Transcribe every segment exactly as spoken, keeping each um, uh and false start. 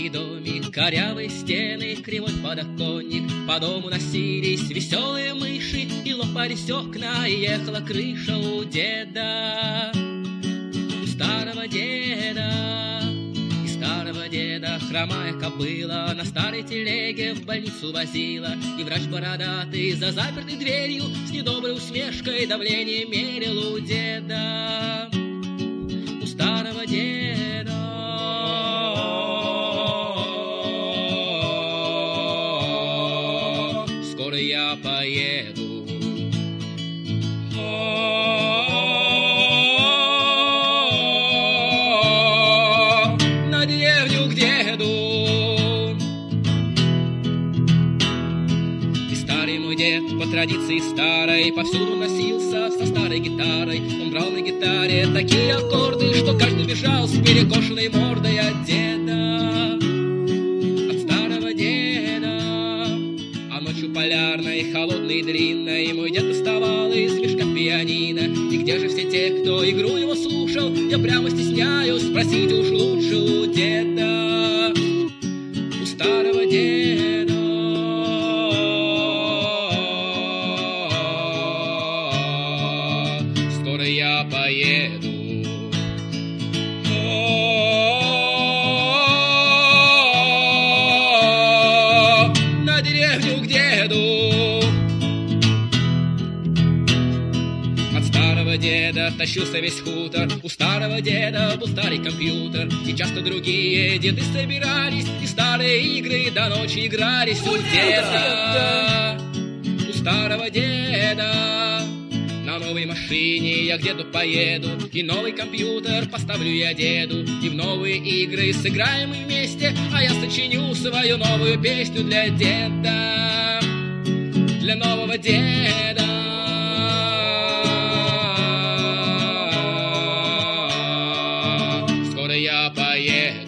Маленький домик, корявые стены, кривой подоконник. По дому носились веселые мыши, и лопались окна, и ехала крыша у деда, у старого деда. И старого деда хромая кобыла на старой телеге в больницу возила, и врач бородатый за запертой дверью с недоброй усмешкой давление мерил у деда, у старого деда. Скоро я поеду на деревню к деду. И старый мой дед по традиции старой повсюду носился со старой гитарой. Он брал на гитаре такие аккорды, что каждый бежал с перекошенной мордой от деда, от старого деда. А ночью полярной, холодной и длинной мой дед доставал из мешка пианино. И где же все те, кто игру его слушал? Я прямо стесняюсь спросить уж лучше у деда, у старого деда. Скоро я поеду на деревню к деду. От старого деда тащился весь хутор, у старого деда был старый компьютер. И часто другие деды собирались, и старые игры до ночи игрались у деда, у старого деда. На новой машине я к деду поеду, и новый компьютер поставлю я деду, и в новые игры сыграем мы вместе, а я сочиню свою новую песню для деда, для нового деда. Скоро я поеду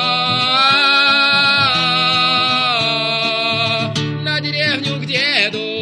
на деревню к деду.